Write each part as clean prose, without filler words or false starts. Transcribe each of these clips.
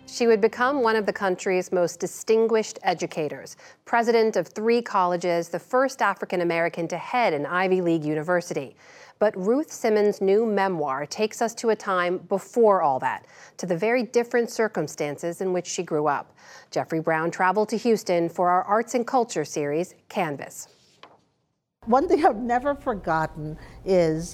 She would become one of the country's most distinguished educators, president of 3 colleges, the first African American to head an Ivy League university. But Ruth Simmons' new memoir takes us to a time before all that, to the very different circumstances in which she grew up. Jeffrey Brown traveled to Houston for our Arts and Culture series, Canvas. One thing I've never forgotten is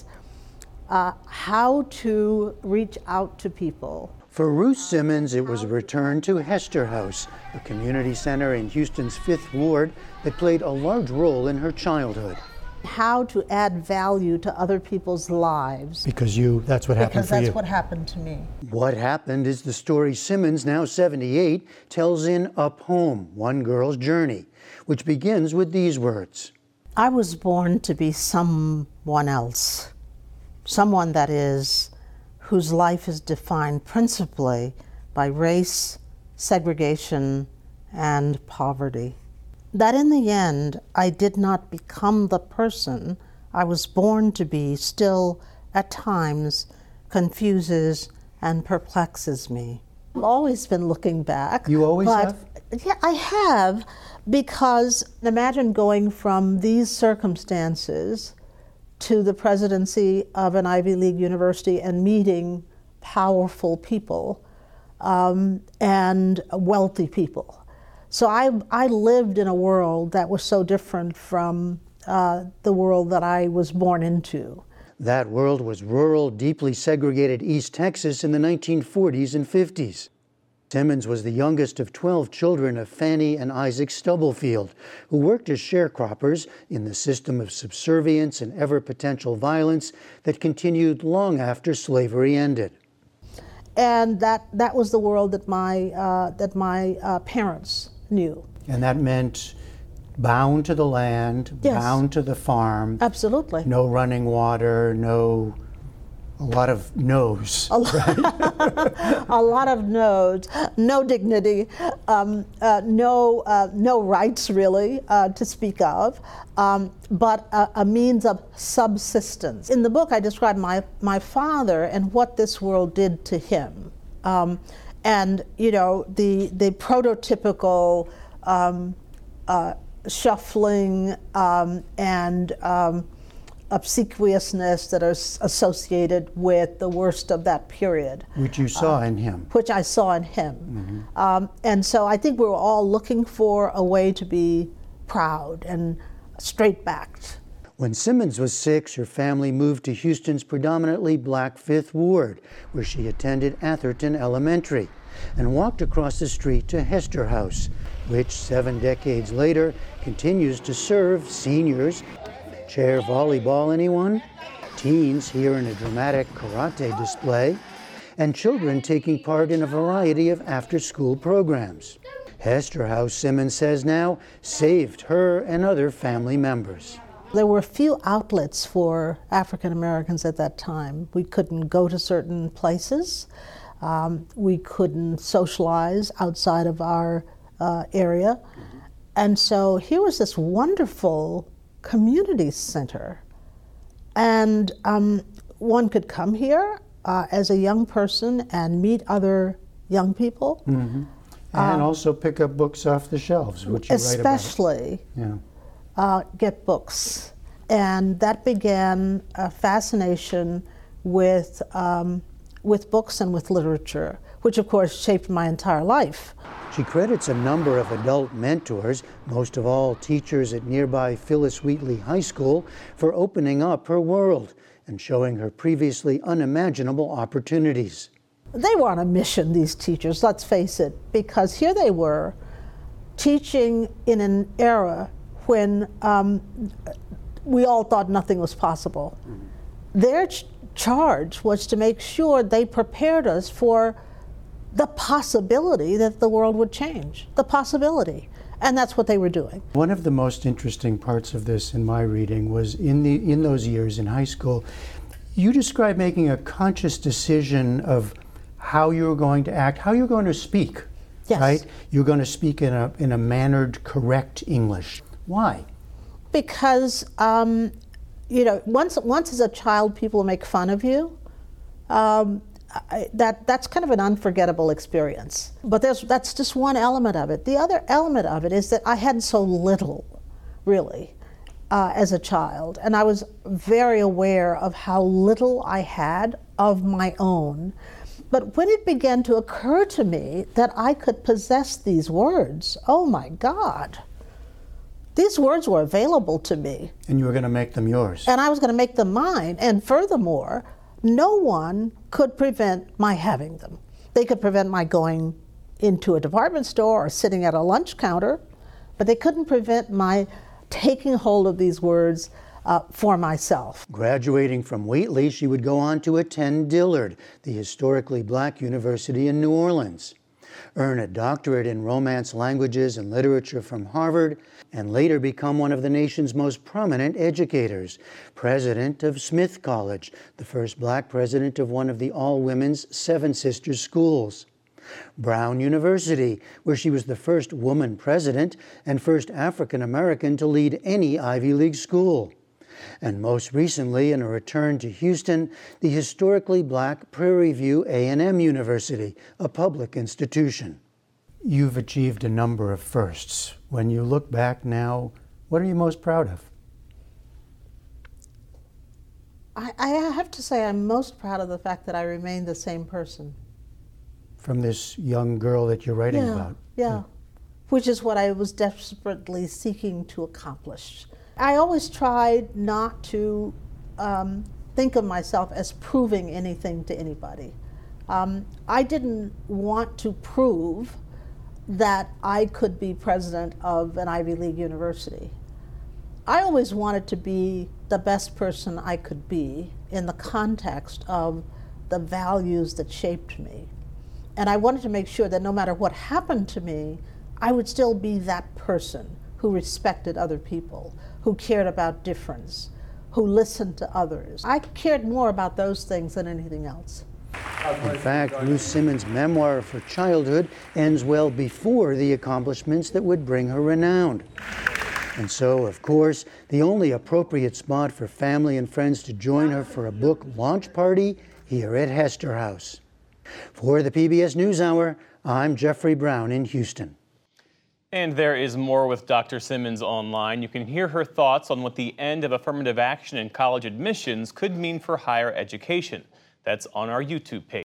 how to reach out to people. For Ruth Simmons, it was a return to Hester House, a community center in Houston's 5th Ward that played a large role in her childhood. How to add value to other people's lives. Because that's what happened for you. Because that's what happened to me. What happened is the story Simmons, now 78, tells in Up Home, One Girl's Journey, which begins with these words. I was born to be someone else. Someone, that is, whose life is defined principally by race, segregation, and poverty. That in the end, I did not become the person I was born to be still, at times, confuses and perplexes me. I've always been looking back. You always have? Yeah, I have, because imagine going from these circumstances to the presidency of an Ivy League university and meeting powerful people and wealthy people. So I lived in a world that was so different from the world that I was born into. That world was rural, deeply segregated East Texas in the 1940s and 50s. Simmons was the youngest of 12 children of Fannie and Isaac Stubblefield, who worked as sharecroppers in the system of subservience and ever-potential violence that continued long after slavery ended. And that was the world that my parents knew. And that meant bound to the land, yes. Bound to the farm. Absolutely. No running water, a lot of no's. A lot of no's, no dignity, no rights really to speak of, but a means of subsistence. In the book, I describe my father and what this world did to him, and the prototypical shuffling and obsequiousness that is associated with the worst of that period. Which you saw in him. Which I saw in him. Mm-hmm. And so I think we were all looking for a way to be proud and straight-backed. When Simmons was 6, her family moved to Houston's predominantly black 5th Ward, where she attended Atherton Elementary, and walked across the street to Hester House, which 7 decades later continues to serve seniors. Chair volleyball, anyone? Teens here in a dramatic karate display, and children taking part in a variety of after-school programs. Hester House, Simmons says now, saved her and other family members. There were few outlets for African Americans at that time. We couldn't go to certain places. We couldn't socialize outside of our area. And so here was this wonderful community center. And one could come here as a young person and meet other young people. Mm-hmm. And also pick up books off the shelves, which you write about. Especially get books. And that began a fascination with books and with literature, which of course shaped my entire life. She credits a number of adult mentors, most of all teachers at nearby Phyllis Wheatley High School, for opening up her world and showing her previously unimaginable opportunities. They were on a mission, these teachers, let's face it, because here they were teaching in an era when we all thought nothing was possible. Mm-hmm. Their charge was to make sure they prepared us for the possibility that the world would change, the possibility. And that's what they were doing. One of the most interesting parts of this in my reading was in those years in high school, you described making a conscious decision of how you were going to act, how you're going to speak, yes. Right? You're going to speak in a mannered, correct English. Why? Because, once as a child people make fun of you, that's kind of an unforgettable experience. But that's just one element of it. The other element of it is that I had so little, really, as a child, and I was very aware of how little I had of my own. But when it began to occur to me that I could possess these words, oh my God, these words were available to me. And you were going to make them yours. And I was going to make them mine. And furthermore, no one could prevent my having them. They could prevent my going into a department store or sitting at a lunch counter, but they couldn't prevent my taking hold of these words for myself. Graduating from Whately, she would go on to attend Dillard, the historically black university in New Orleans, earn a doctorate in Romance languages and literature from Harvard, and later become one of the nation's most prominent educators, president of Smith College, the first black president of one of the all-women's Seven Sisters schools. Brown University, where she was the first woman president and first African American to lead any Ivy League school. And most recently, in a return to Houston, the historically black Prairie View A&M University, a public institution. You've achieved a number of firsts. When you look back now, what are you most proud of? I have to say I'm most proud of the fact that I remain the same person. From this young girl that you're writing about. Yeah, which is what I was desperately seeking to accomplish. I always tried not to think of myself as proving anything to anybody. I didn't want to prove that I could be president of an Ivy League university. I always wanted to be the best person I could be in the context of the values that shaped me. And I wanted to make sure that no matter what happened to me, I would still be that person who respected other people, who cared about difference, who listened to others. I cared more about those things than anything else. In fact, Ruth Simmons' memoir of her childhood ends well before the accomplishments that would bring her renown. And so, of course, the only appropriate spot for family and friends to join her for a book launch party here at Hester House. For the PBS NewsHour, I'm Jeffrey Brown in Houston. And there is more with Dr. Simmons online. You can hear her thoughts on what the end of affirmative action in college admissions could mean for higher education. That's on our YouTube page.